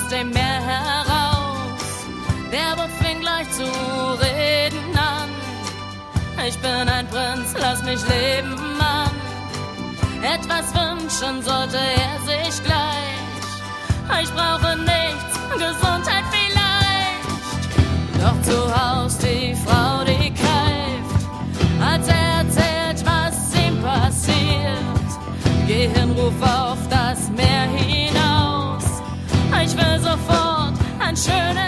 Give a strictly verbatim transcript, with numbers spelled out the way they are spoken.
aus dem Meer heraus. Der Boot fing gleich zu reden an. Ich bin ein Prinz, lass mich leben, Mann. Etwas wünschen sollte er sich gleich. Ich brauche nichts, Gesundheit vielleicht. Doch zu Haus die Frau, die keift, als er erzählt, was ihm passiert. Geh hin, ruf auf das Meer hinaus. Ich will sofort ein schönes